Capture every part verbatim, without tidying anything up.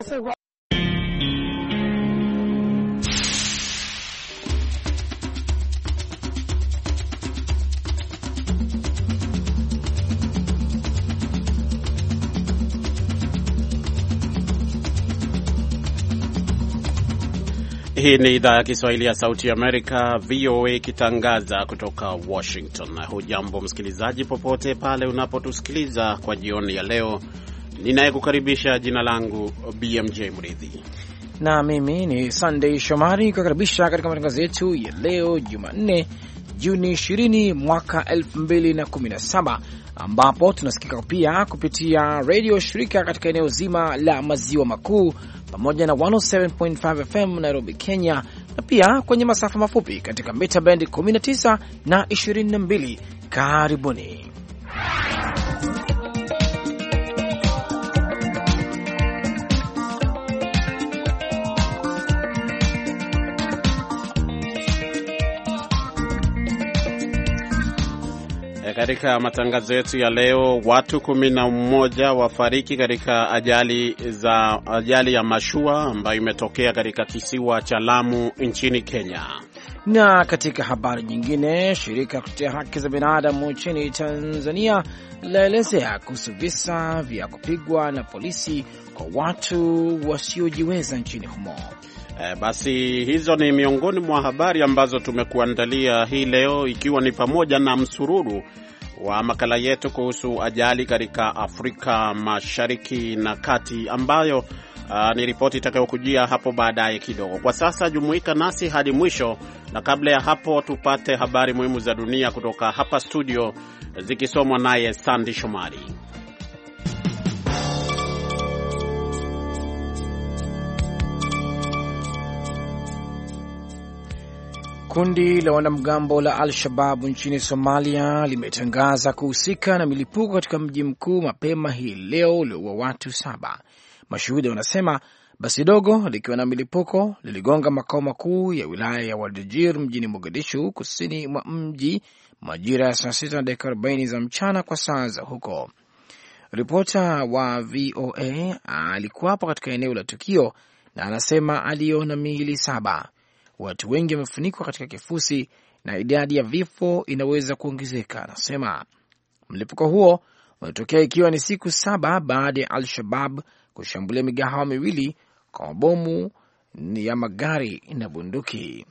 Hii ni idhaa ya Kiswahili ya Sauti ya Amerika, V O A, ikitangaza kutoka Washington. Hujambo msikilizaji popote pale unapotusikiliza kwa jioni ya leo. Ninayekukaribisha jina langu B M J Mridhi. Na mimi ni Sunday Shomari kukaribisha katika matangazo yetu ya leo Jumanne, Juni ishirini mwaka elfu mbili na kumi na saba, ambapo tunasikika pia kupitia radio shirika katika eneo zima la maziwa makuu pamoja na mia saba nukta tano F M Nairobi, Kenya, na pia kwenye masafa mafupi katika mita band kumi na tisa na ishirini na mbili. Karibuni. Katika matangazo yetu ya leo, watu kumi na mmoja wafariki katika ajali za ajali ya mashua ambayo imetokea katika kisiwa cha Lamu nchini Kenya. Na katika habari nyingine, shirika kutetea haki za binadamu nchini Tanzania laelezea kuhusu visa vya kupigwa na polisi kwa watu wasiojiweza nchini humo. E, basi hizo ni miongoni mwa habari ambazo tumekuandalia hii leo, ikiwa ni pamoja na msururu wa makala yetu kuhusu ajali katika Afrika Mashariki na Kati, ambayo uh, ni ripoti itakayokujia hapo baadaye kidogo. Kwa sasa jumuika nasi hadi mwisho, na kabla ya hapo tupate habari muhimu za dunia kutoka hapa studio, zikisomwa naye Sandy Shomari. Kundi la wanamgambo la Al-Shabaab nchini Somalia limetangaza kuhusika na milipuko katika mji mkuu mapema hii leo ulioua watu saba. Mashuhuda wanasema basi dogo likiwa na milipuko liligonga makao makuu ya wilaya ya Wardijir mjini Mogadishu, kusini mwa mji, majira ya saa sita na dakika arobaini za mchana kwa saa za huko. Ripota wa V O A alikuwa hapo katika eneo la tukio na anasema aliona miili saba. Watu wengi wamefunikwa katika kifusi na idadi ya vifo inaweza kuongezeka. Anasema mlipuko huo unatokea ikiwa ni siku saba baada ya Al-Shabaab kushambulia migahawa miwili kwa mabomu ya magari na bunduki.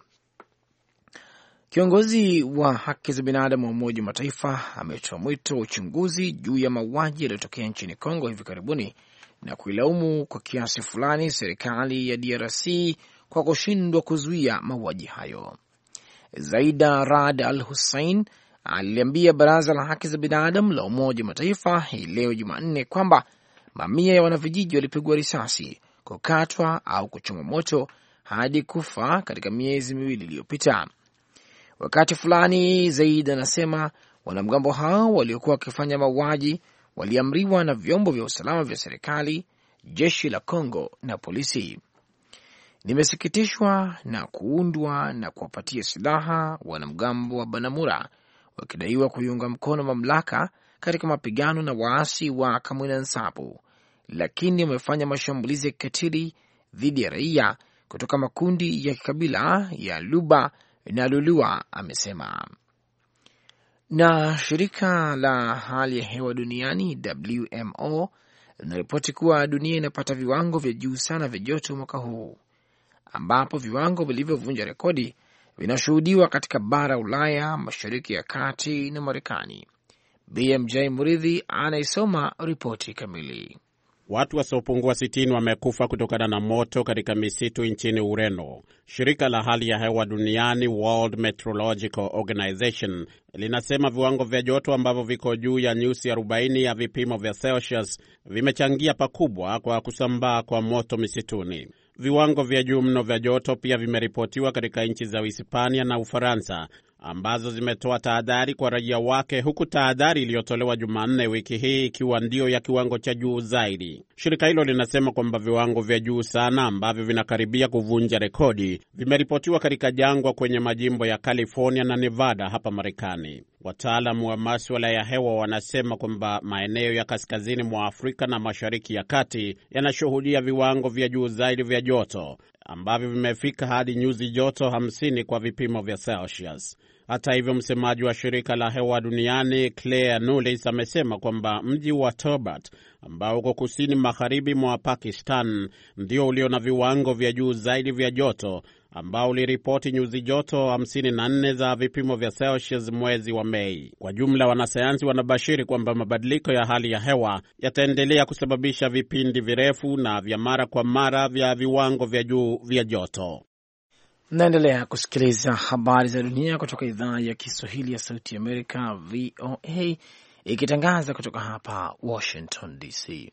Kiongozi wa haki za binadamu wa Umoja wa Mataifa ametoa mwito wa uchunguzi juu ya mauaji yaliyotokea nchini Kongo hivi karibuni na kuilaumu kwa kiasi fulani serikali ya D R C kwa kushindwa kuzuia mauaji hayo. Zaida Rad Al-Hussein aliambia Baraza la Haki za Binadamu la Umoja wa Mataifa hii leo Jumanne kwamba mamia ya wanavijiji walipigwa risasi, kukatwa au kuchoma moto hadi kufa katika miezi miwili iliyopita. Wakati fulani, Zaida anasema wanamgambo hao waliokuwa wakifanya mauaji waliamriwa na vyombo vya usalama vya serikali, jeshi la Kongo na polisi. Nimesikitishwa na kuundwa na kuwapatia silaha wanamgambo wa Banamura wakidaiwa kuiunga mkono mamlaka katika mapigano na waasi wa Kamwina Nsapu, lakini wamefanya mashambulizi ya kikatili dhidi ya raia kutoka makundi ya kikabila ya Luba na Lulua, amesema. Na shirika la hali ya hewa duniani W M O linaripoti kuwa dunia inapata viwango vya juu sana vya joto mwaka huu, ambapo viwango vilivyovunja rekodi vinashuhudiwa katika bara Ulaya, Mashariki ya Kati na Marekani. B M J Muridhi anaisoma ripoti kamili. Watu wasiopungua sitini wamekufa kutokana na moto katika misitu nchini Ureno. Shirika la hali ya hewa duniani World Meteorological Organization linasema viwango vya joto ambavyo viko juu ya nyuzi arobaini ya vipimo vya Celsius vimechangia pakubwa kwa kusambaa kwa moto misituni. Viwango vya juu mno vya joto pia vimeripotiwa katika nchi za Hispania na Ufaransa, ambazo zimetoa tahadhari kwa raia wake, huku tahadhari iliyotolewa Jumanne wiki hii ikiwa ndio ya kiwango cha juu zaidi. Shirika hilo linasema kwamba viwango vya juu sana ambavyo vinakaribia kuvunja rekodi vimeripotiwa katika jangwa kwenye majimbo ya California na Nevada hapa Marekani. Wataalamu wa masuala ya hewa wanasema kwamba maeneo ya kaskazini mwa Afrika na Mashariki ya Kati yanashuhudia viwango vya juu zaidi vya joto ambavyo vimefika hadi nyuzi joto hamsini kwa vipimo vya Celsius. Hata hivyo, msemaji wa shirika la hewa duniani Claire Nulis amesema kwamba mji wa Tobit ambao uko kusini magharibi mwa Pakistan ndio ulio na viwango vya juu zaidi vya joto, ambao uliripoti nyuzi joto hamsini na nne za vipimo vya Celsius mwezi wa Mei. Kwa jumla, wanasayansi wanabashiri kwamba mabadiliko ya hali ya hewa yataendelea kusababisha vipindi virefu na vya mara kwa mara vya viwango vya juu vya joto. Mnaendelea kusikiliza habari za dunia kutoka idhaa ya Kiswahili ya Sauti ya Amerika, V O A, ikitangaza kutoka hapa Washington D C.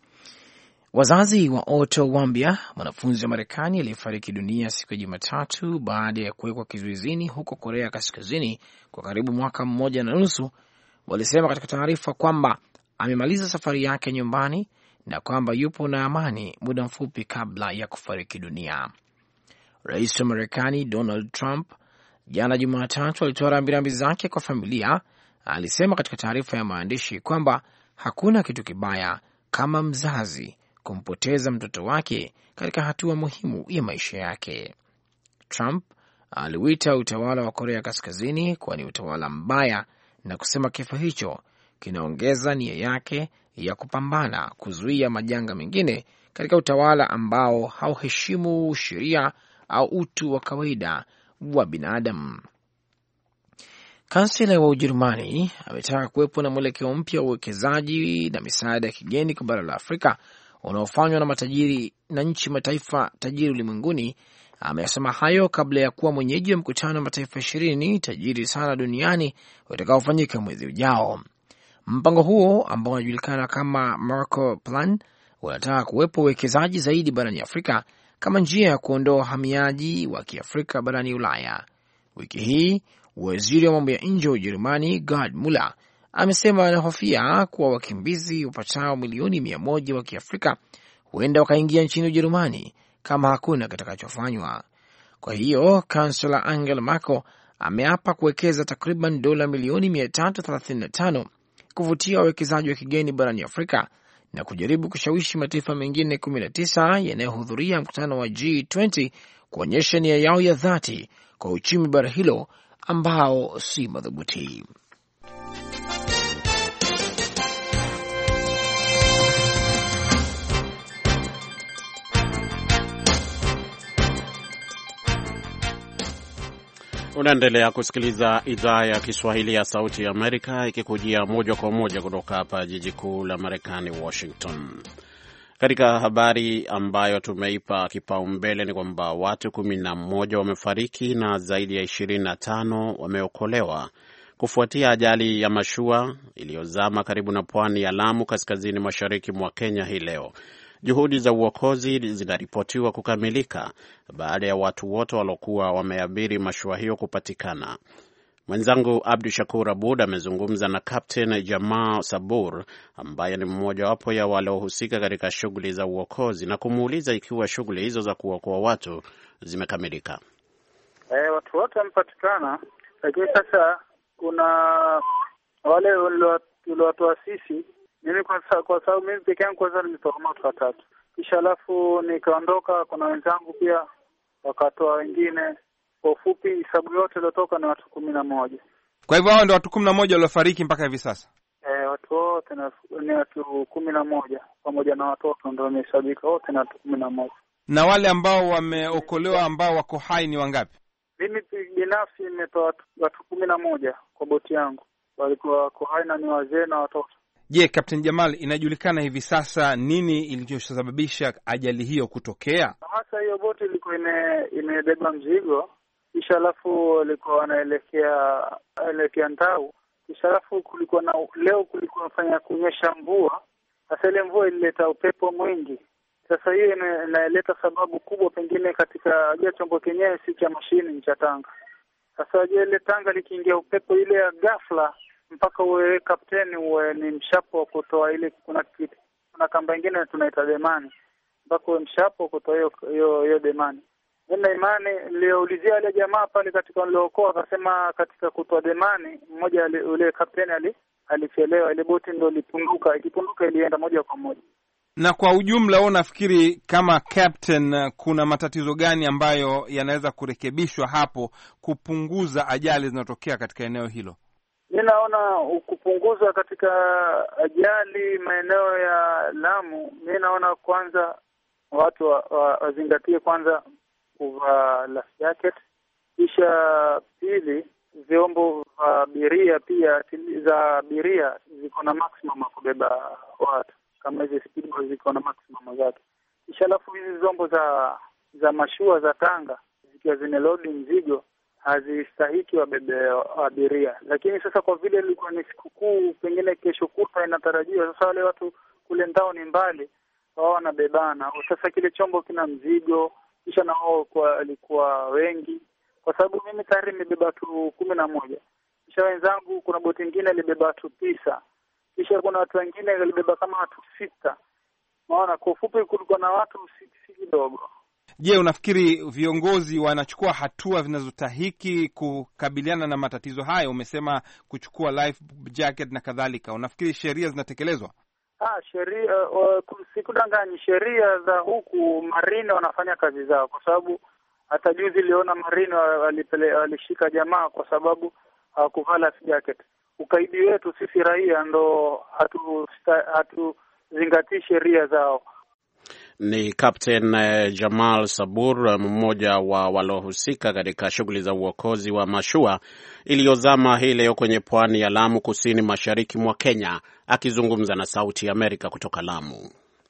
Wazazi wa Otto Wambia, mwanafunzi wa Marekani aliyefariki dunia siku ya Jumatatu baada ya kuwekwa kizuizini huko Korea Kaskazini kwa karibu mwaka mmoja na nusu, walisema katika taarifa kwamba amemaliza safari yake nyumbani na kwamba yupo na amani muda mfupi kabla ya kufariki dunia. Rais wa Marekani Donald Trump jana Jumatatu alitoa rambirambi zake kwa familia. Alisema katika taarifa ya maandishi kwamba hakuna kitu kibaya kama mzazi kumpoteza mtoto wake katika hatua muhimu ya maisha yake. Trump aliuita utawala wa Korea Kaskazini kuwa ni utawala mbaya na kusema kifo hicho kinaongeza nia yake ya kupambana kuzuia majanga mengine katika utawala ambao hauheshimu sheria au utu wa kawaida wa binadamu. Kansela wa Ujerumani ametaka kuwepo na mwelekeo mpya wa uwekezaji na misaada ya kigeni kwa bara la Afrika unaofanywa na matajiri na nchi mataifa tajiri ulimwenguni. Amesema hayo kabla ya kuwa mwenyeji wa mkutano wa mataifa ishirini tajiri sana duniani utakaofanyika mwezi ujao. Mpango huo ambao unajulikana kama Marco Plan unataka kuwepo uwekezaji zaidi barani Afrika kama njia ya kuondoa wahamiaji wa Kiafrika barani Ulaya. Wiki hii waziri wa mambo ya nje wa Ujerumani Gerd Muller amesema anahofia kuwa wakimbizi wapatao milioni mia moja wa Kiafrika huenda wakaingia nchini Ujerumani kama hakuna kitakachofanywa. Kwa hiyo kansela Angela Merkel ameapa kuwekeza takriban dola milioni mia tatu thelathini na tano kuvutia wawekezaji wa kigeni barani Afrika na kujaribu kushawishi mataifa mengine kumi na tisa yanayohudhuria mkutano wa G ishirini kuonyesha nia yao ya dhati kwa uchumi bara hilo ambao si madhubuti. Unaendelea kusikiliza idhaa ya Kiswahili ya Sauti ya Amerika ikikujia moja kwa moja kutoka hapa jiji kuu la Marekani, Washington. Katika habari ambayo tumeipa kipaumbele ni kwamba watu kumi na moja wamefariki na zaidi ya ishirini na tano wameokolewa kufuatia ajali ya mashua iliyozama karibu na pwani ya Lamu kaskazini mashariki mwa Kenya hii leo. Juhudi za uokozi zinaripotiwa kukamilika baada ya watu wote waliokuwa wameabiri mashua hiyo kupatikana. Mwenzangu Abdu Shakur Abud amezungumza na Captain Jamaa Sabur ambaye ni mmoja wapo ya waliohusika katika shughuli za uokozi na kumuuliza ikiwa shughuli hizo za kuokoa watu zimekamilika. Eh, watu wote wamepatikana, lakini sasa kuna wale waliotoa sisi. Mimi kwa kwa sababu mimi peke yangu kwanza nilitoa watu watatu. Kisha alafu nikaondoka, kuna wenzangu pia wakatoa wengine. Kwa ufupi hesabu yote iliyotoka ni watu kumi na moja. Kwa hivyo hao ndio watu kumi na moja waliofariki mpaka hivi sasa. Eh, watu wote ni watu kumi na moja pamoja na watoto ndio wamehesabika, wote ni watu kumi na moja. Na wale ambao wameokolewa ambao wako hai ni wangapi? Mimi binafsi nimetoa watu kumi na moja kwa boti yangu. Walikuwa wako hai na ni wazee na watoto. Je, Captain Jamal, inajulikana hivi sasa nini ilichosababisha ajali hiyo kutokea? Hasa hiyo boti ilikuwa ime imebeba mzigo, kisha alafu walikuwa wanaelekea elekea Ndau. Kisha alafu kulikuwa na leo kulikuwa nafanya kunyesha mvua. Sasa ile mvua ilileta upepo mwingi. Sasa hiyo inaleta sababu kubwa pengine katika ajali chombo kenyewe si cha mashini cha tanga. Sasa je, ile tanga likiingia upepo ile ya ghafla mpaka uwe kapteni uwe ni mshapo wa kutoa ile, kuna kitu, kuna kamba nyingine tunaita demani, mpaka uwe mshapo kutoa hiyo hiyo hiyo demani. Nina imani niliulizia wale jamaa pale katika niliokoa, akasema katika kutoa demani mmoja ule kapteni ali alichelewa, ile boti ndio ilipunduka, ikipunduka ilienda moja kwa moja. Na kwa ujumla wewe unafikiri kama captain kuna matatizo gani ambayo yanaweza kurekebishwa hapo kupunguza ajali zinazotokea katika eneo hilo? Mimi naona kupunguza katika ajali maeneo ya Lamu, mimi naona kwanza watu wazingatie wa, wa kwanza kuvaa life jacket, kisha pili vyombo vya abiria pia za abiria ziko na maximum ya kubeba watu, kama hizo speedboat ziko na maximum zake. Kisha alafu hizi zombo za za mashua za tanga zikiwa zina load mzigo hazistahiki wabebe abiria. Lakini sasa kwa vile ilikuwa ni sikukuu, pengine kesho kutwa inatarajiwa, sasa wale watu kule ndao ni mbali, wao wanabebana. Sasa kile chombo kina mzigo, kisha na wao kwa alikuwa wengi, kwa sababu mimi tayari nimebeba watu kumi na moja. Kisha wenzangu kuna boti nyingine ilibeba watu tisa. Kisha kuna watu wengine walibeba kama watu sita. Maana kwa ufupi kulikuwa na watu si kidogo. Je, unafikiri viongozi wanachukua hatua zinazostahiki kukabiliana na matatizo haya? Umesema kuchukua life jacket na kadhalika. Unafikiri sheria zinatekelezwa? Ah, sheria uh, sikudanganyi, sheria za huku marine wanafanya kazi zao, kwa sababu hata juzi liona marine walishika jamaa kwa sababu hawakuvaa life jacket. Ukaidi wetu sisi raia ndo hatu hatuzingatii sheria zao. Ni Captain Jamal Sabur, mmoja wa walohusika katika shughuli za uokozi wa mashua iliyozama hii leo kwenye pwani ya Lamu, kusini mashariki mwa Kenya, akizungumza na Sauti ya Amerika kutoka Lamu.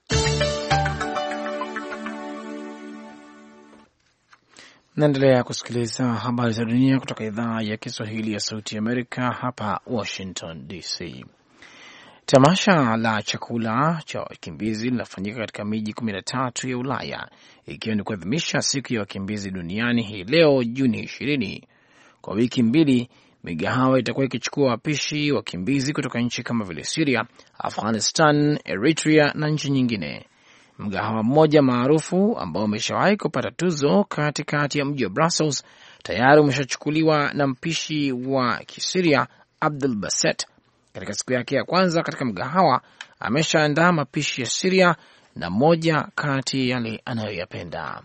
Naendelea kusikiliza habari za dunia kutoka idhaa ya Kiswahili ya Sauti ya Amerika hapa Washington D C. Tamasha la chakula cha wakimbizi linafanyika katika miji kumi na tatu ya Ulaya, ikiwa ni kuadhimisha siku ya wakimbizi duniani hii leo Juni ishirini. Kwa wiki mbili, migahawa itakuwa ikichukua wapishi wakimbizi kutoka nchi kama vile Syria, Afghanistan, Eritrea na nchi nyingine. Mgahawa mmoja maarufu ambao umeshawahi kupata tuzo katikati ya mji wa Brussels tayari umeshachukuliwa na mpishi wa Kisiria Abdul Baset. Katika siku yake ya kwanza katika mgahawa ameshaandaa mapishi ya Syria na moja kati yale anayoyapenda.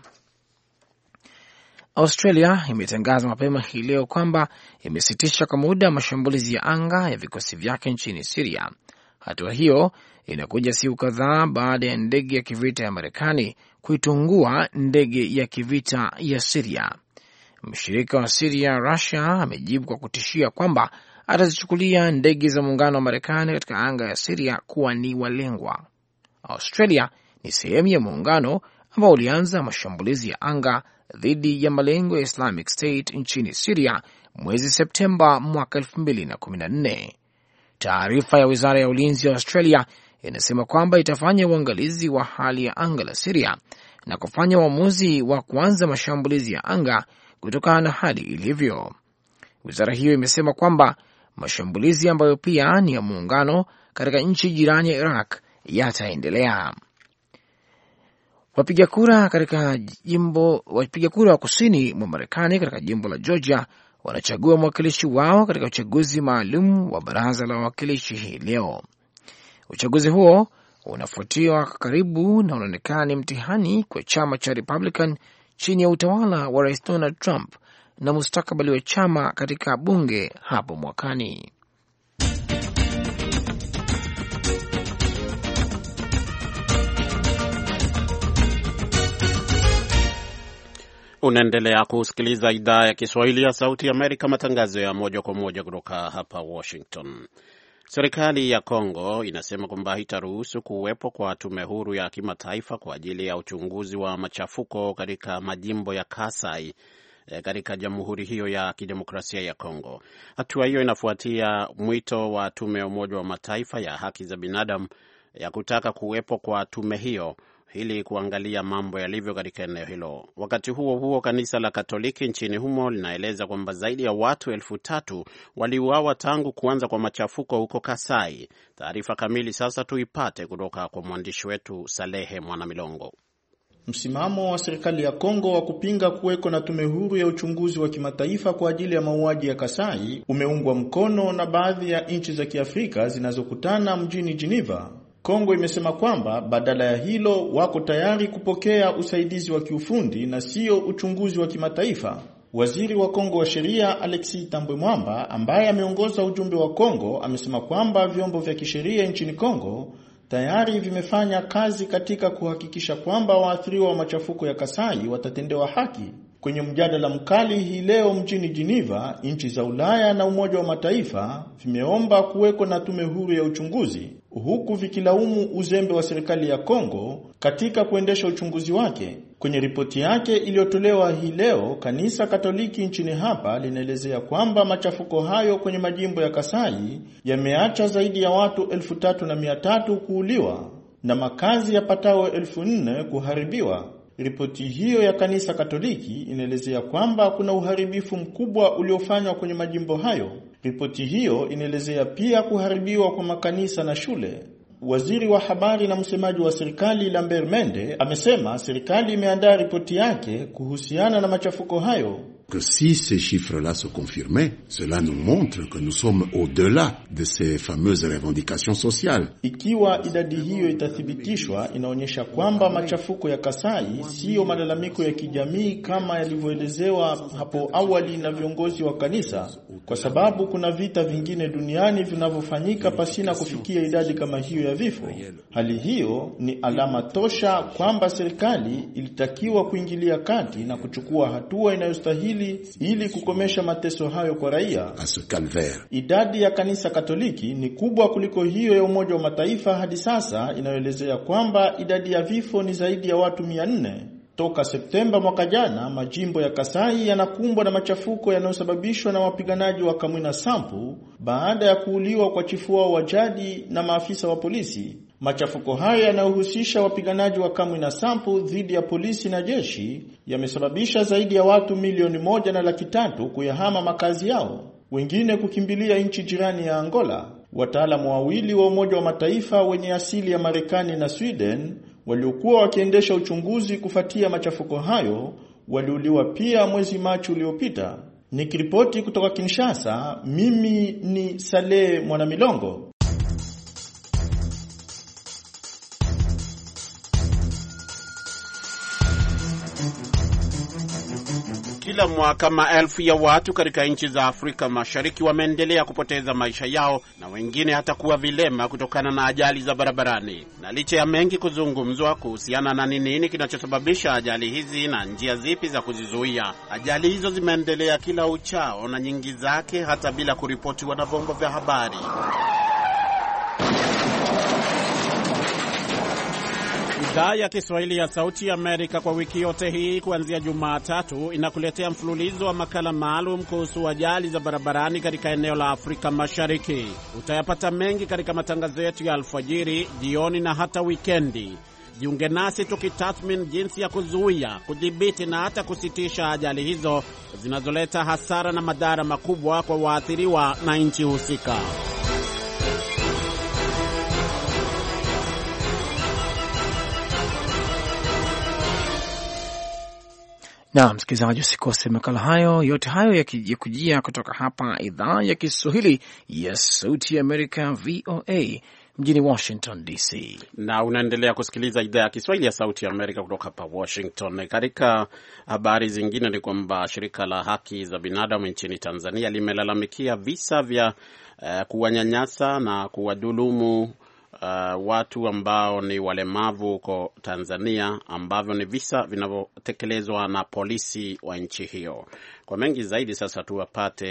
Australia imetangaza mapema hii leo kwamba imesitisha kwa muda mashambulizi ya anga ya vikosi vyake nchini Syria. Hatua hiyo inakuja siku kadhaa baada ya ndege ya kivita ya Marekani kuitungua ndege ya kivita ya Syria. Mshirika wa Syria, Russia, amejibu kwa kutishia kwamba atazichukulia ndege za muungano wa Marekani katika anga ya Syria kuwa ni walengwa. Australia ni sehemu ya muungano ambao ulianza mashambulizi ya anga dhidi ya malengo ya Islamic State nchini Syria mwezi Septemba mwaka elfu mbili na kumi na nne. Taarifa ya Wizara ya Ulinzi ya Australia inasema kwamba itafanya uangalizi wa hali ya anga la Syria na kufanya uamuzi wa kuanza mashambulizi ya anga kutokana na hali ilivyo. Wizara hiyo imesema kwamba mashambulizi ambayo pia ni ya muungano katika nchi jirani ya Iraq yataendelea. Wapiga kura katika jimbo wapiga kura wa kusini mwa Marekani katika jimbo la Georgia wanachagua mwakilishi wao katika uchaguzi maalum wa baraza la wawakilishi hii leo. Uchaguzi huo unafuatiwa karibu na unaonekana ni mtihani kwa chama cha Republican chini ya utawala wa Rais Donald Trump na mustakabali wa chama katika bunge hapo mwakani. Unaendelea kusikiliza idhaa ya Kiswahili ya Sauti ya Amerika, matangazo ya moja kwa moja kutoka hapa Washington. Serikali ya Kongo inasema kwamba haitaruhusu kuwepo kwa tume huru ya kimataifa kwa ajili ya uchunguzi wa machafuko katika majimbo ya Kasai katika jamhuri hiyo ya kidemokrasia ya Kongo. Hatua hiyo inafuatia mwito wa tume ya Umoja wa Mataifa ya haki za binadamu ya kutaka kuwepo kwa tume hiyo ili kuangalia mambo yalivyo katika eneo hilo. Wakati huo huo, kanisa la Katoliki nchini humo linaeleza kwamba zaidi ya watu elfu tatu waliuawa tangu kuanza kwa machafuko huko Kasai. Taarifa kamili sasa tuipate kutoka kwa mwandishi wetu Salehe Mwanamilongo. Msimamo wa serikali ya Kongo wa kupinga kuweko na tume huru ya uchunguzi wa kimataifa kwa ajili ya mauaji ya Kasai umeungwa mkono na baadhi ya nchi za Kiafrika zinazokutana mjini Geneva. Kongo imesema kwamba badala ya hilo wako tayari kupokea usaidizi wa kiufundi na sio uchunguzi wa kimataifa. Waziri wa Kongo wa sheria Alexis Tambwe Mwamba, ambaye ameongoza ujumbe wa Kongo, amesema kwamba vyombo vya kisheria nchini Kongo tayari vimefanya kazi katika kuhakikisha kwamba waathiriwa wa machafuko ya Kasai watatendewa haki. Kwenye mjadala mkali hii leo mjini Geneva, nchi za Ulaya na Umoja wa Mataifa vimeomba kuweko na tume huru ya uchunguzi, huku vikilaumu uzembe wa serikali ya Kongo katika kuendesha uchunguzi wake. Kwenye ripoti yake iliyotolewa hii leo, kanisa Katoliki nchini hapa linaelezea kwamba machafuko hayo kwenye majimbo ya Kasai yameacha zaidi ya watu elfu tatu na mia tatu kuuliwa na makazi yapatao elfu nne kuharibiwa. Ripoti hiyo ya kanisa Katoliki inaelezea kwamba kuna uharibifu mkubwa uliofanywa kwenye majimbo hayo. Ripoti hiyo inaelezea pia kuharibiwa kwa makanisa na shule. Waziri wa habari na msemaji wa serikali Lambert Mende amesema serikali imeandaa ripoti yake kuhusiana na machafuko hayo. Que si ces chiffres-là se confirmaient, cela nous montre que nous sommes au-delà de ces fameuses revendications sociales. Ikiwa idadi hiyo itathibitishwa, inaonyesha kwamba machafuko ya Kasai sio malalamiko ya kijamii kama yalivyoelezewa hapo awali na viongozi wa kanisa, kwa sababu kuna vita vingine duniani vinavyofanyika pasina kufikia idadi kama hiyo ya vifo. Hali hiyo ni alama tosha kwamba serikali ilitakiwa kuingilia kati na kuchukua hatua inayostahili ili kukomesha mateso hayo kwa raia. Idadi ya kanisa Katoliki ni kubwa kuliko hiyo ya Umoja wa Mataifa hadi sasa, inayoelezea kwamba idadi ya vifo ni zaidi ya watu mia nne. Toka Septemba mwaka jana, majimbo ya Kasai yanakumbwa na machafuko yanayosababishwa na wapiganaji wa Kamwina Nsapu baada ya kuuliwa kwa chifu wao wa jadi na maafisa wa polisi. Machafuko haya yanayohusisha wapiganaji wa Kamwina Nsapu dhidi ya polisi na jeshi yamesababisha zaidi ya watu milioni moja na laki tatu kuyahama makazi yao, wengine kukimbilia nchi jirani ya Angola. Wataalamu wawili wa Umoja wa Mataifa wenye asili ya Marekani na Sweden waliokuwa wakiendesha uchunguzi kufuatia machafuko hayo waliuliwa pia mwezi Machi uliopita. Nikiripoti kutoka Kinshasa, mimi ni Saleh Mwanamilongo. Kila mwaka maelfu ya watu katika nchi za Afrika Mashariki wameendelea kupoteza maisha yao na wengine hata kuwa vilema kutokana na ajali za barabarani. Na licha ya mengi kuzungumzwa kuhusiana na nini kinachosababisha ajali hizi na njia zipi za kuzizuia, ajali hizo zimeendelea kila uchao na nyingi zake hata bila kuripotiwa na vyombo vya habari. Idhaa ya Kiswahili ya Sauti ya Amerika kwa wiki yote hii kuanzia Jumatatu inakuletea mfululizo wa makala maalum kuhusu ajali za barabarani katika eneo la Afrika Mashariki. Utayapata mengi katika matangazo yetu ya alfajiri, jioni na hata wikendi. Jiunge nasi tukitathmini jinsi ya kuzuia, kudhibiti na hata kusitisha ajali hizo zinazoleta hasara na madhara makubwa kwa waathiriwa na nchi husika. Na msikilizaji, usikose makala hayo. Yote hayo yakijia kutoka hapa idhaa ya Kiswahili ya Sauti ya Amerika, V O A, mjini Washington D C. Na unaendelea kusikiliza idhaa ya Kiswahili ya Sauti ya Amerika kutoka hapa Washington. Katika habari zingine ni kwamba shirika la haki za binadamu nchini Tanzania limelalamikia visa vya uh, kuwanyanyasa na kuwadhulumu Uh, watu ambao ni walemavu huko Tanzania, ambavyo ni visa vinavyotekelezwa na polisi wa nchi hiyo. Kwa mengi zaidi sasa tuwapate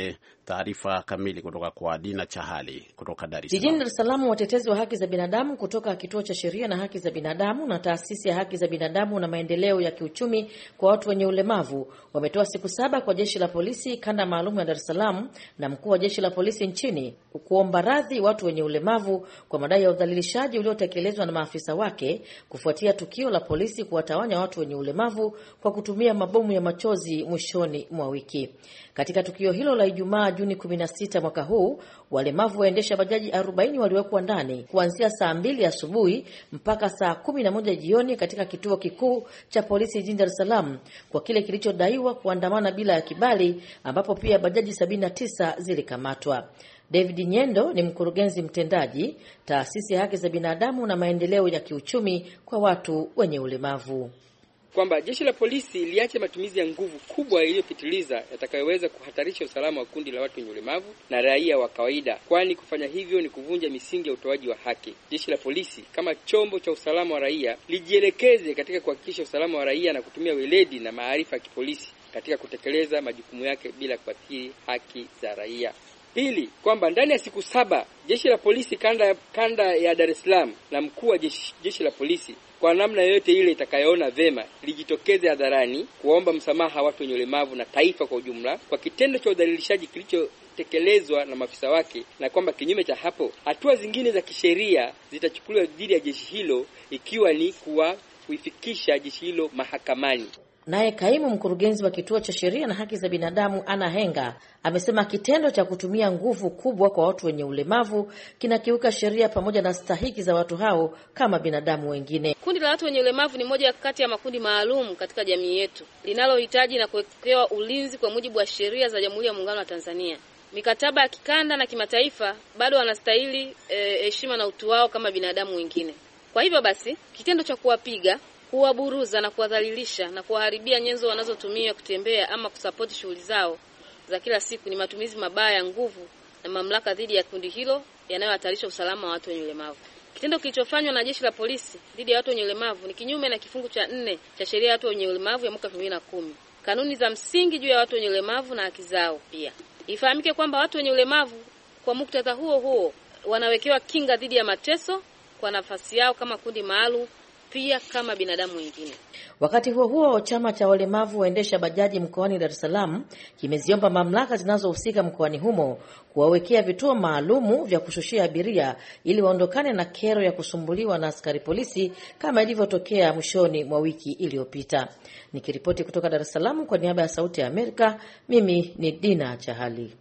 taarifa kamili kutoka kwa Dina Chahali kutoka Dar es Salaam. Jijini Dar es Salaam, watetezi wa haki za binadamu kutoka Kituo cha Sheria na Haki za Binadamu na Taasisi ya Haki za Binadamu na Maendeleo ya Kiuchumi kwa Watu wenye Ulemavu wametoa siku saba kwa Jeshi la Polisi kanda maalum ya Dar es Salaam na mkuu wa Jeshi la Polisi nchini kuomba radhi watu wenye ulemavu kwa madai ya udhalilishaji uliotekelezwa na maafisa wake kufuatia tukio la polisi kuwatawanya watu wenye ulemavu kwa kutumia mabomu ya machozi mwishoni mwa wiki. Katika tukio hilo la Ijumaa Juni kumi na sita mwaka huu, walemavu waendesha bajaji arobaini waliwekwa ndani kuanzia saa mbili asubuhi mpaka saa kumi na moja jioni katika kituo kikuu cha polisi jijini Dar es Salaam kwa kile kilichodaiwa kuandamana bila ya kibali, ambapo pia bajaji sabini na tisa zilikamatwa. David Nyendo ni mkurugenzi mtendaji Taasisi ya Haki za Binadamu na Maendeleo ya Kiuchumi kwa Watu wenye Ulemavu, kwamba jeshi la polisi liache matumizi ya nguvu kubwa iliyopitiliza yatakayoweza kuhatarisha usalama wa kundi la watu wenye ulemavu na raia wa kawaida, kwani kufanya hivyo ni kuvunja misingi ya utoaji wa haki. Jeshi la polisi kama chombo cha usalama wa raia lijielekeze katika kuhakikisha usalama wa raia na kutumia weledi na maarifa ya kipolisi katika kutekeleza majukumu yake bila kuathiri haki za raia. Pili, kwamba ndani ya siku saba jeshi la polisi kanda kanda ya Dar es Salaam na mkuu wa jeshi, jeshi la polisi kwa namna yoyote ile itakayoona vema lijitokeze hadharani kuomba msamaha watu wenye ulemavu na taifa kwa ujumla kwa kitendo cha udhalilishaji kilichotekelezwa na maafisa wake, na kwamba kinyume cha hapo hatua zingine za kisheria zitachukuliwa dhidi ya jeshi hilo, ikiwa ni kuwa kuifikisha jeshi hilo mahakamani. Naye kaimu mkurugenzi wa Kituo cha Sheria na Haki za Binadamu Ana Henga amesema kitendo cha kutumia nguvu kubwa kwa watu wenye ulemavu kinakiuka sheria pamoja na stahiki za watu hao kama binadamu wengine. Kundi la watu wenye ulemavu ni moja kati ya makundi maalum katika jamii yetu linalohitaji na kuwekewa ulinzi kwa mujibu wa sheria za Jamhuri ya Muungano wa Tanzania, mikataba ya kikanda na kimataifa. Bado wanastahili heshima e, na utu wao kama binadamu wengine. Kwa hivyo basi kitendo cha kuwapiga, kuwaburuza na kuwadhalilisha na kuwaharibia nyenzo wanazotumia kutembea ama kusapoti shughuli zao za kila siku ni matumizi mabaya ya nguvu na mamlaka dhidi ya kundi hilo yanayohatarisha usalama wa watu wenye ulemavu. Kitendo kilichofanywa na jeshi la polisi dhidi ya watu wenye ulemavu ni kinyume na kifungu cha nne cha sheria ya watu wenye ulemavu ya mwaka elfu mbili na kumi, kanuni za msingi juu ya watu wenye ulemavu na haki zao. Pia ifahamike kwamba watu wenye ulemavu kwa muktadha huo huo wanawekewa kinga dhidi ya mateso kwa nafasi yao kama kundi maalum, pia kama binadamu wengine. Wakati huo huo, chama cha walemavu waendesha bajaji mkoani Dar es Salaam kimeziomba mamlaka zinazohusika mkoani humo kuwawekea vituo maalumu vya kushushia abiria ili waondokane na kero ya kusumbuliwa na askari polisi kama ilivyotokea mwishoni mwa wiki iliyopita. Nikiripoti kutoka Dar es Salaam kwa niaba ya Sauti ya Amerika, mimi ni Dina Chahali.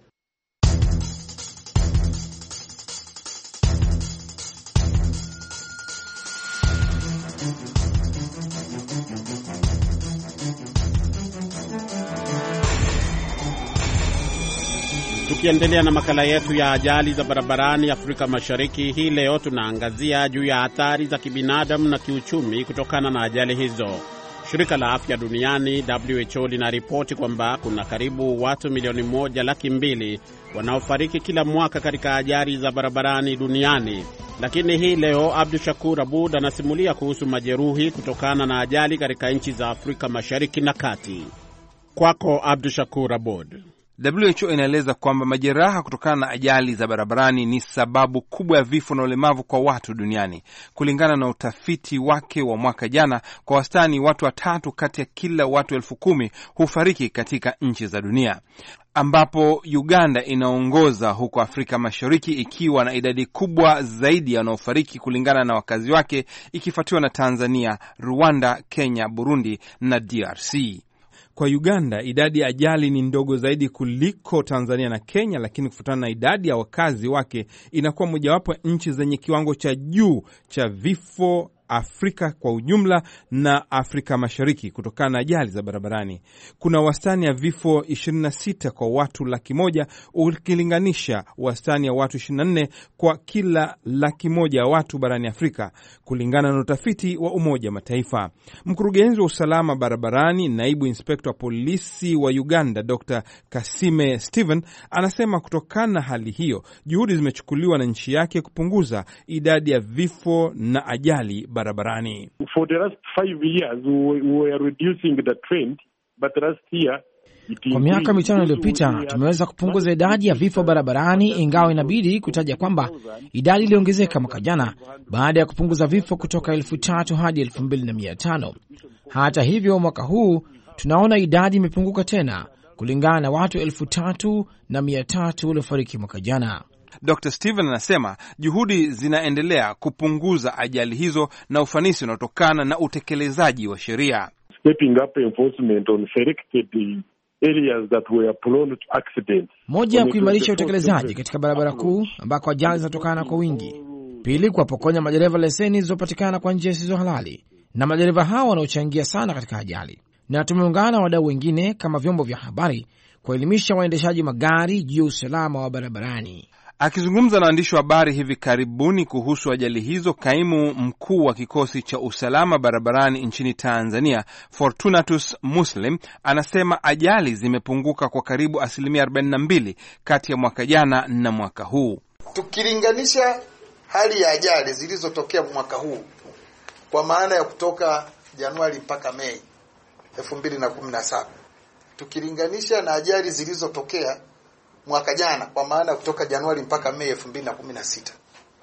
Tukiendelea na makala yetu ya ajali za barabarani Afrika Mashariki, hii leo tunaangazia juu ya athari za kibinadamu na kiuchumi kutokana na ajali hizo. Shirika la Afya Duniani W H O linaripoti kwamba kuna karibu watu milioni moja laki mbili wanaofariki kila mwaka katika ajali za barabarani duniani. Lakini hii leo Abdul Shakur Abud anasimulia kuhusu majeruhi kutokana na ajali katika nchi za Afrika Mashariki na Kati. Kwako Abdul Shakur Abud. W H O inaeleza kwamba majeraha kutokana na ajali za barabarani ni sababu kubwa ya vifo na ulemavu kwa watu duniani. Kulingana na utafiti wake wa mwaka jana, kwa wastani watu watatu kati ya kila watu elfu kumi hufariki katika nchi za dunia, ambapo Uganda inaongoza huko Afrika Mashariki ikiwa na idadi kubwa zaidi ya wanaofariki kulingana na wakazi wake, ikifuatiwa na Tanzania, Rwanda, Kenya, Burundi na D R C. Kwa Uganda idadi ya ajali ni ndogo zaidi kuliko Tanzania na Kenya, lakini kufuatana na idadi ya wakazi wake inakuwa mojawapo ya nchi zenye kiwango cha juu cha vifo Afrika kwa ujumla na Afrika Mashariki kutokana na ajali za barabarani. Kuna wastani ya vifo ishirini na sita kwa watu laki moja ukilinganisha wastani ya watu ishirini na nne kwa kila laki moja ya watu barani Afrika, kulingana na utafiti wa Umoja Mataifa. Mkurugenzi wa usalama barabarani, naibu inspekta wa polisi wa Uganda Doctor Kasime Steven, anasema kutokana na hali hiyo juhudi zimechukuliwa na nchi yake kupunguza idadi ya vifo na ajali barabarani. For the last five years we were reducing the trend, but last year Kwa miaka mitano iliyopita tumeweza kupunguza idadi ya vifo barabarani, ingawa inabidi kutaja kwamba idadi iliongezeka mwaka jana baada ya kupunguza vifo kutoka elfu tatu hadi elfu mbili na mia tano. Hata hivyo, mwaka huu tunaona idadi imepunguka tena kulingana na watu elfu tatu na mia tatu waliofariki mwaka jana. Doctor Steven anasema juhudi zinaendelea kupunguza ajali hizo na ufanisi unaotokana na utekelezaji wa sheria. Moja ya kuimarisha utekelezaji katika barabara kuu ambako ajali zinatokana kwa wingi. Pili, kuwapokonya madereva leseni zilizopatikana kwa njia zisizo halali, na madereva hao wanaochangia sana katika ajali. Na tumeungana na wadau wengine kama vyombo vya habari kuelimisha waendeshaji magari juu ya usalama wa barabarani. Akizungumza na waandishi wa habari hivi karibuni kuhusu ajali hizo, kaimu mkuu wa kikosi cha usalama barabarani nchini Tanzania, Fortunatus Muslim, anasema ajali zimepunguka kwa karibu asilimia arobaini na mbili kati ya mwaka jana na mwaka huu. Tukilinganisha hali ya ajali zilizotokea mwaka huu kwa maana ya kutoka Januari mpaka Mei elfu mbili na kumi na saba, tukilinganisha na ajali zilizotokea mwaka jana kwa maana kutoka Januari mpaka Mei elfu mbili na kumi na sita,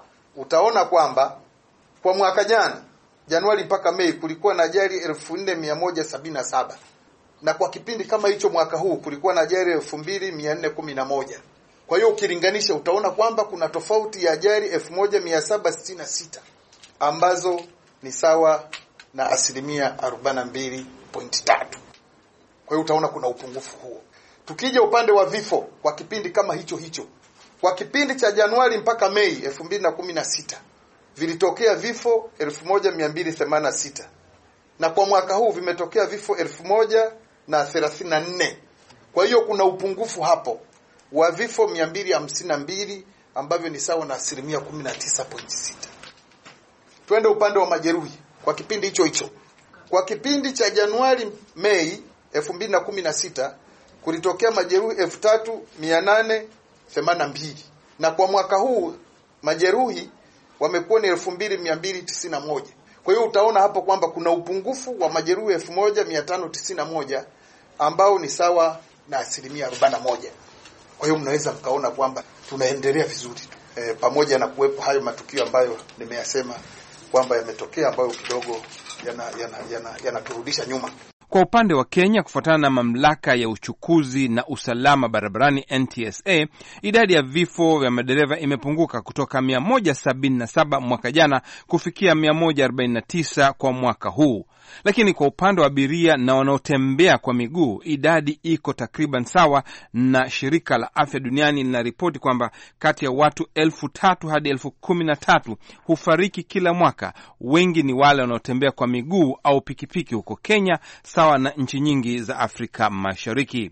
utaona kwamba kwa mwaka jana Januari mpaka Mei kulikuwa na ajali elfu nne mia moja sabini na saba, na kwa kipindi kama hicho mwaka huu kulikuwa na ajali elfu mbili mia nne kumi na moja. Kwa hiyo ukilinganisha utaona kwamba kuna tofauti ya ajali elfu moja mia saba sitini na sita ambazo ni sawa na asilimia arobaini na mbili nukta tatu. Kwa hiyo utaona kuna upungufu huo. Tukija upande wa vifo kwa kipindi kama hicho hicho, kwa kipindi cha Januari mpaka Mei elfu mbili na kumi na sita vilitokea vifo elfu moja mia mbili themanini na sita, na kwa mwaka huu vimetokea vifo elfu moja na thelathini na nne. Kwa hiyo kuna upungufu hapo wa vifo mia mbili hamsini na mbili ambavyo ni sawa na asilimia kumi na tisa nukta sita. Twende upande wa majeruhi kwa kipindi hicho hicho. Kwa kipindi cha Januari Mei elfu mbili na kumi na sita kulitokea majeruhi elfu tatu mia nane themanini na mbili, na kwa mwaka huu majeruhi wamekuwa ni elfu mbili mia mbili tisini na moja. Kwa hiyo utaona hapo kwamba kuna upungufu wa majeruhi elfu moja mia tano tisini na moja ambao ni sawa na asilimia arobaini na moja. Kwa hiyo mnaweza mkaona kwamba tunaendelea vizuri e, pamoja na kuwepo hayo matukio ambayo nimeyasema kwamba yametokea ambayo kidogo yanaturudisha yana, yana, yana nyuma. Kwa upande wa Kenya, kufuatana na mamlaka ya uchukuzi na usalama barabarani N T S A, idadi ya vifo vya madereva imepunguka kutoka mia moja sabini na saba mwaka jana kufikia mia moja arobaini na tisa kwa mwaka huu. Lakini kwa upande wa abiria na wanaotembea kwa miguu, idadi iko takriban sawa, na shirika la afya duniani linaripoti kwamba kati ya watu elfu tatu hadi elfu kumi na tatu hufariki kila mwaka. Wengi ni wale wanaotembea kwa miguu au pikipiki huko Kenya, sawa na nchi nyingi za Afrika Mashariki.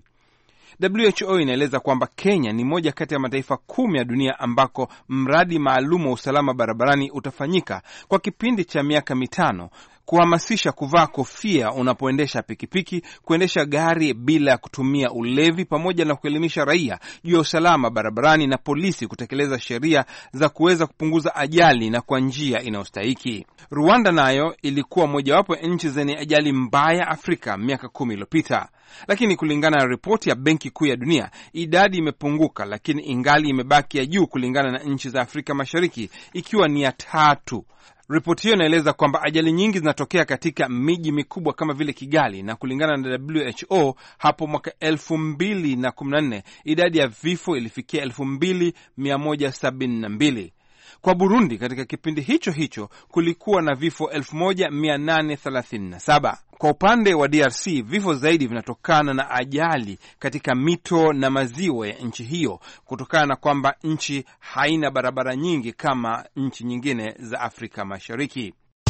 W H O inaeleza kwamba Kenya ni moja kati ya mataifa kumi ya dunia ambako mradi maalum wa usalama barabarani utafanyika kwa kipindi cha miaka mitano, kuhamasisha kuvaa kofia unapoendesha pikipiki, kuendesha gari bila ya kutumia ulevi, pamoja na kuelimisha raia juu ya usalama barabarani na polisi kutekeleza sheria za kuweza kupunguza ajali na kwa njia inayostahiki. Rwanda nayo ilikuwa mojawapo ya nchi zenye ajali mbaya Afrika miaka kumi iliyopita. Lakini kulingana na ripoti ya Benki Kuu ya Dunia, idadi imepunguka, lakini ingali imebaki ya juu kulingana na nchi za Afrika Mashariki, ikiwa ni ya tatu. Ripoti hiyo inaeleza kwamba ajali nyingi zinatokea katika miji mikubwa kama vile Kigali, na kulingana na W H O hapo mwaka elfu mbili na kumi na nne idadi ya vifo ilifikia elfu mbili mia moja sabini na mbili. Kwa Burundi katika kipindi hicho hicho kulikuwa na vifo elfu moja mia nane thelathini na saba. Kwa upande wa D R C, vifo zaidi vinatokana na ajali katika mito na maziwa ya nchi hiyo, kutokana na kwamba nchi haina barabara nyingi kama nchi nyingine za Afrika Mashariki.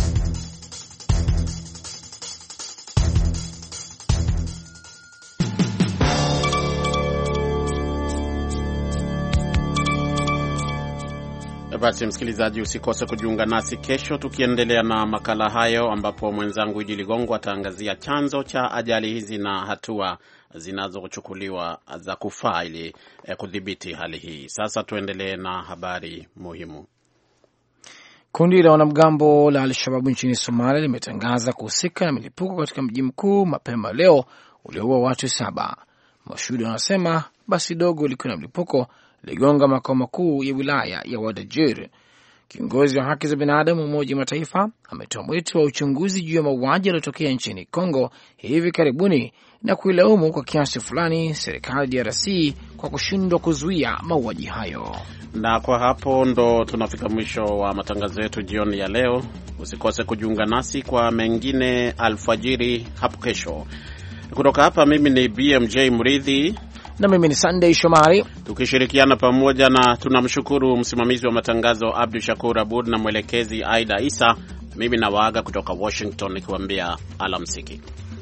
Basi msikilizaji, usikose kujiunga nasi kesho tukiendelea na makala hayo, ambapo mwenzangu Idi Ligongo ataangazia chanzo cha ajali hizi na hatua zinazochukuliwa za kufaa ili kudhibiti hali hii. Sasa tuendelee na habari muhimu. Kundi la wanamgambo la Al-Shabaab nchini Somalia limetangaza kuhusika na milipuko katika mji mkuu mapema leo ulioua watu saba. Mashuhuda wanasema basi dogo likiwa na mlipuko ligonga makao makuu ya wilaya ya Wadajir. Kiongozi wa haki za binadamu wa Umoja wa Mataifa ametoa mwito wa uchunguzi juu ya mauaji yaliyotokea nchini Kongo hivi karibuni na kuilaumu kwa kiasi fulani serikali ya D R C kwa kushindwa kuzuia mauaji hayo. Na kwa hapo ndo tunafika mwisho wa matangazo yetu jioni ya leo. Usikose kujiunga nasi kwa mengine alfajiri hapo kesho. Kutoka hapa mimi ni B M J Mridhi na mimi ni Sunday Shomari, tukishirikiana pamoja, na tunamshukuru msimamizi wa matangazo Abdul Shakur Abud na mwelekezi Aida Isa. Mimi na waaga kutoka Washington nikiwaambia alamsiki.